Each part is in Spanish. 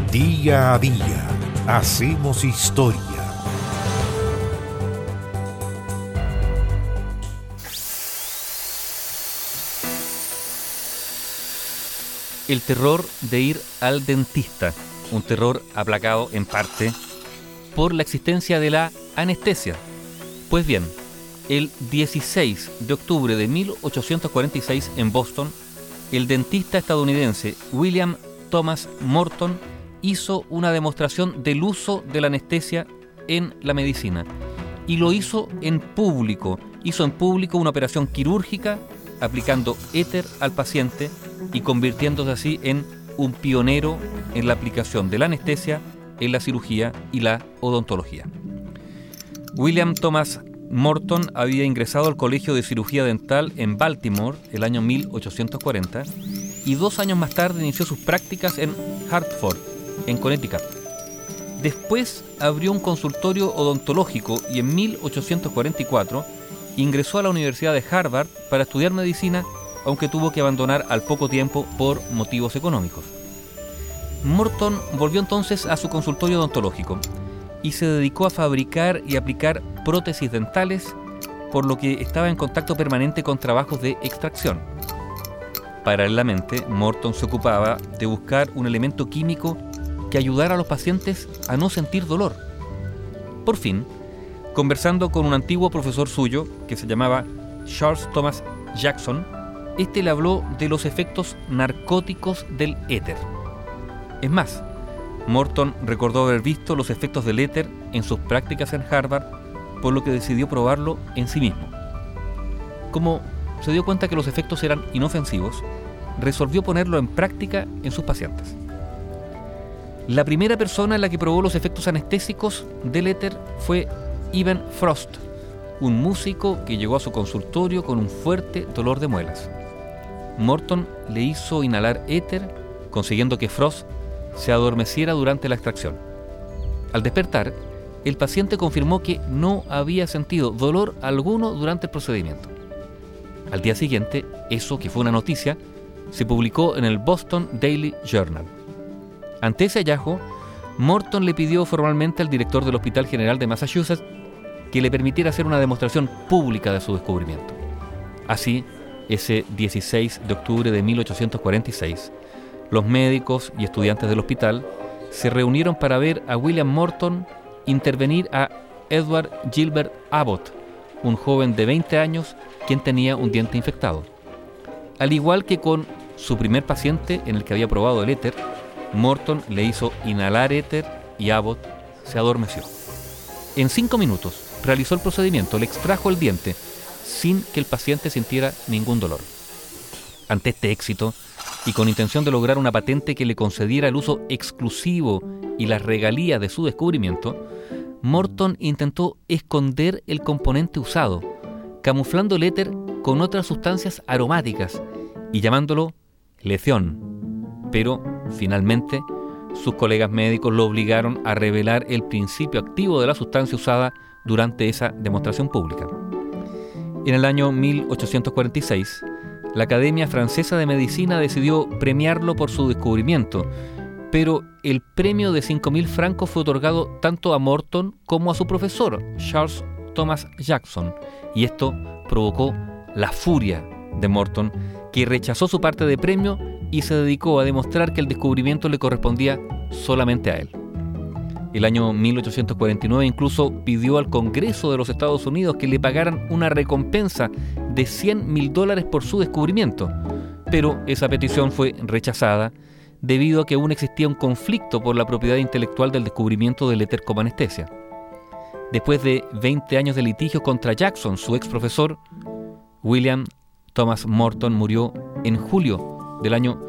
Día a día hacemos historia. El terror de ir al dentista, un terror aplacado en parte por la existencia de la anestesia. Pues bien, el 16 de octubre de 1846 en Boston, el dentista estadounidense William Thomas Morton hizo una demostración del uso de la anestesia en la medicina y lo hizo en público. Hizo en público una operación quirúrgica aplicando éter al paciente y convirtiéndose así en un pionero en la aplicación de la anestesia en la cirugía y la odontología. William Thomas Morton había ingresado al Colegio de Cirugía Dental en Baltimore el año 1840 y 2 años más tarde inició sus prácticas en Hartford, en Connecticut. Después abrió un consultorio odontológico y en 1844 ingresó a la Universidad de Harvard para estudiar medicina, aunque tuvo que abandonar al poco tiempo por motivos económicos. Morton volvió entonces a su consultorio odontológico y se dedicó a fabricar y aplicar prótesis dentales, por lo que estaba en contacto permanente con trabajos de extracción. Paralelamente, Morton se ocupaba de buscar un elemento químico que ayudara a los pacientes a no sentir dolor. Por fin, conversando con un antiguo profesor suyo que se llamaba Charles Thomas Jackson, este le habló de los efectos narcóticos del éter. Es más, Morton recordó haber visto los efectos del éter en sus prácticas en Harvard, por lo que decidió probarlo en sí mismo. Como se dio cuenta que los efectos eran inofensivos, resolvió ponerlo en práctica en sus pacientes. La primera persona en la que probó los efectos anestésicos del éter fue Eben Frost, un músico que llegó a su consultorio con un fuerte dolor de muelas. Morton le hizo inhalar éter, consiguiendo que Frost se adormeciera durante la extracción. Al despertar, el paciente confirmó que no había sentido dolor alguno durante el procedimiento. Al día siguiente, eso, que fue una noticia, se publicó en el Boston Daily Journal. Ante ese hallazgo, Morton le pidió formalmente al director del Hospital General de Massachusetts que le permitiera hacer una demostración pública de su descubrimiento. Así, ese 16 de octubre de 1846, los médicos y estudiantes del hospital se reunieron para ver a William Morton intervenir a Edward Gilbert Abbott, un joven de 20 años quien tenía un diente infectado. Al igual que con su primer paciente en el que había probado el éter, Morton le hizo inhalar éter y Abbott se adormeció. En 5 minutos realizó el procedimiento, le extrajo el diente sin que el paciente sintiera ningún dolor. Ante este éxito, y con intención de lograr una patente que le concediera el uso exclusivo y las regalías de su descubrimiento, Morton intentó esconder el componente usado, camuflando el éter con otras sustancias aromáticas y llamándolo leción. Pero, finalmente, sus colegas médicos lo obligaron a revelar el principio activo de la sustancia usada durante esa demostración pública. En el año 1846, la Academia Francesa de Medicina decidió premiarlo por su descubrimiento, pero el premio de 5.000 francos fue otorgado tanto a Morton como a su profesor, Charles Thomas Jackson, y esto provocó la furia de Morton, que rechazó su parte de premio y se dedicó a demostrar que el descubrimiento le correspondía solamente a él. El año 1849 incluso pidió al Congreso de los Estados Unidos que le pagaran una recompensa de $100,000 por su descubrimiento, pero esa petición fue rechazada debido a que aún existía un conflicto por la propiedad intelectual del descubrimiento del éter como anestesia. Después de 20 años de litigio contra Jackson, su ex profesor, William Thomas Morton murió en julio del año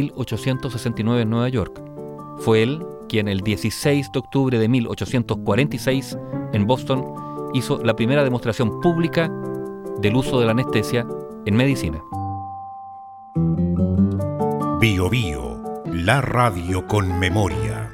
1869 en Nueva York. Fue él quien el 16 de octubre de 1846 en Boston hizo la primera demostración pública del uso de la anestesia en medicina. Bio Bio, la radio con memoria.